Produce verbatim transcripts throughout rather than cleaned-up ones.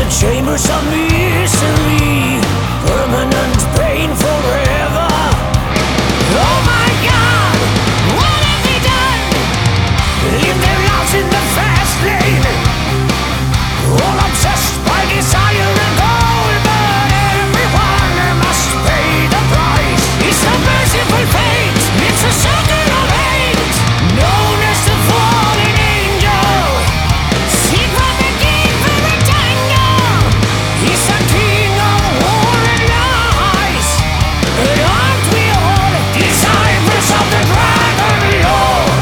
Chambers of misery, permanent pain forever. Oh my God, what have they done? Live their lives in the fast lane, all obsessed by desire and goal. But everyone must pay the price. It's a merciful fate, it's a circle of hate, known as the fallen angel. See from the gate for a tango. He's a king of war and lies. And aren't we all disciples of the Dragon Lord?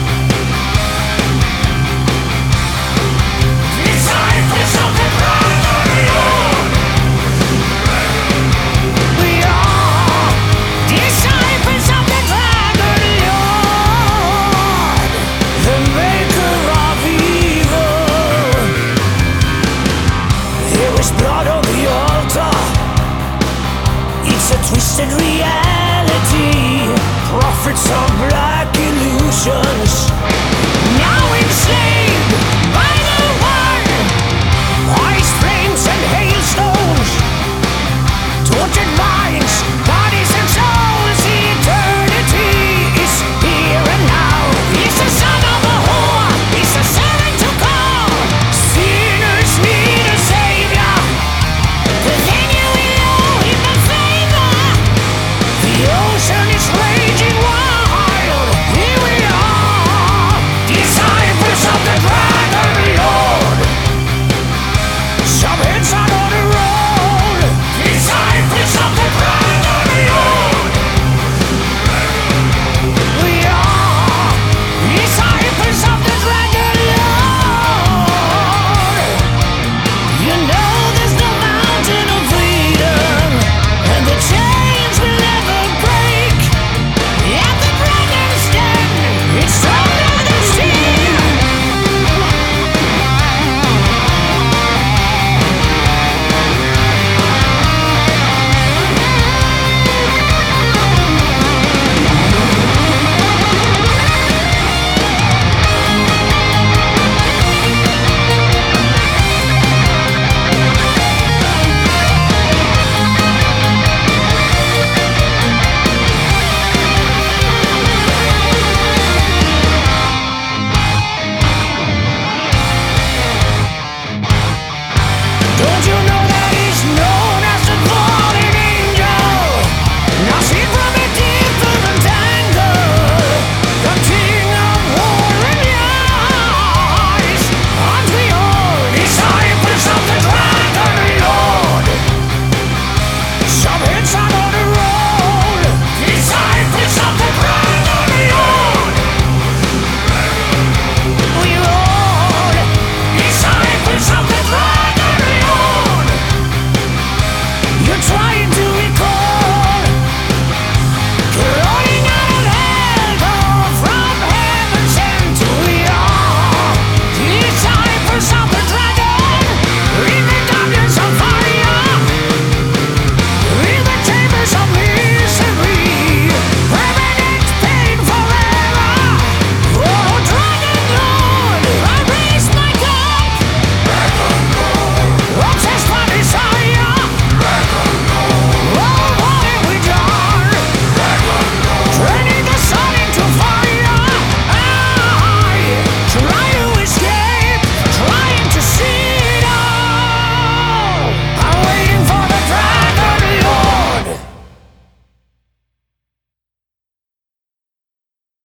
Disciples of the Dragon Lord. We are disciples of the Dragon Lord, the maker of evil. There is blood on the altar. It's a twisted reality. Prophets of black illusions, now enslaved.